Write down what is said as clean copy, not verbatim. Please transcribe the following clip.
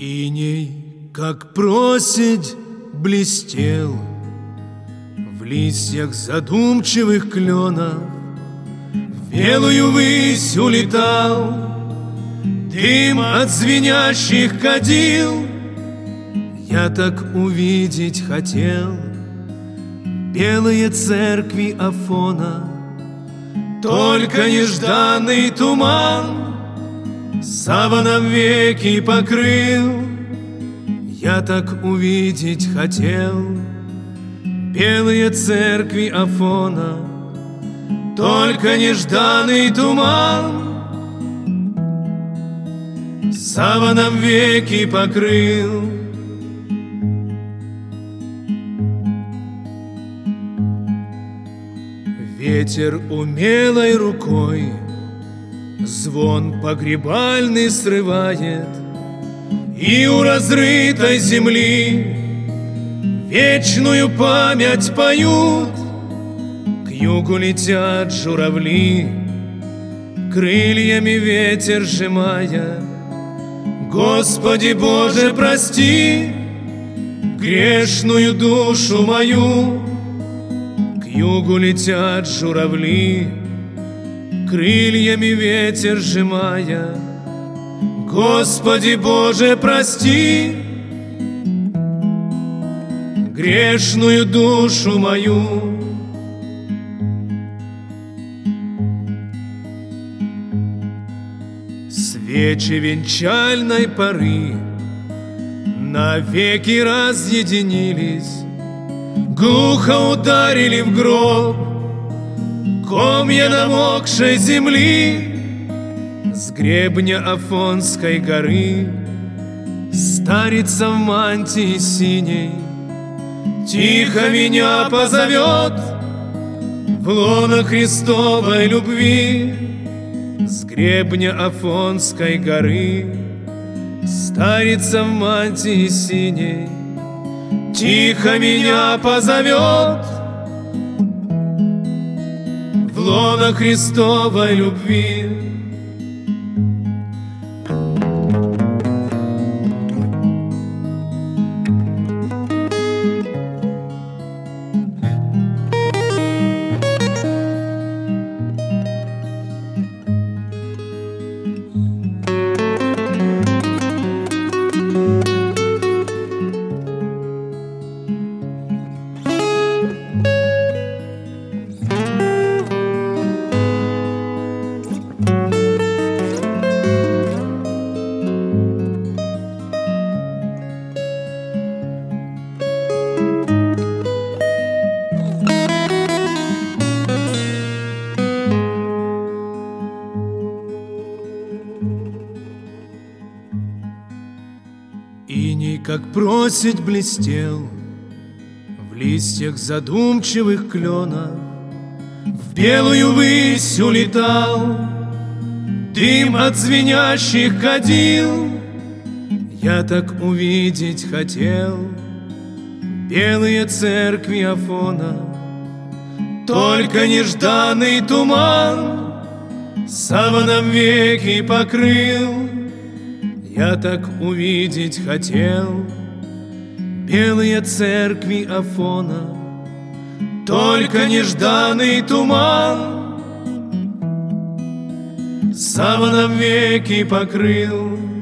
Иней, как проседь, блестел в листьях задумчивых кленов, в белую высь улетал дым от звенящих кадил. Я так увидеть хотел белые церкви Афона, только нежданный туман саваном веки покрыл. Я так увидеть хотел белые церкви Афона, только нежданный туман саваном веки покрыл. Ветер умелой рукой звон погребальный срывает, и у разрытой земли вечную память поют. К югу летят журавли, крыльями ветер сжимая. Господи Боже, прости грешную душу мою. К югу летят журавли, крыльями ветер сжимая. Господи Боже, прости грешную душу мою. Свечи венчальной поры навеки разъединились, глухо ударили в гроб комья намокшей земли. С гребня Афонской горы старица в мантии синей тихо меня позовет в лоно Христовой любви. С гребня Афонской горы старица в мантии синей тихо меня позовет в лоно Христовой любви. Иней, как проседь, блестел в листьях задумчивых кленов, в белую высь улетал дым от звенящих кадил. Я так увидеть хотел белые церкви Афона, только нежданный туман саваном веки покрыл. Я так увидеть хотел белые церкви Афона, только нежданный туман саваном веки покрыл.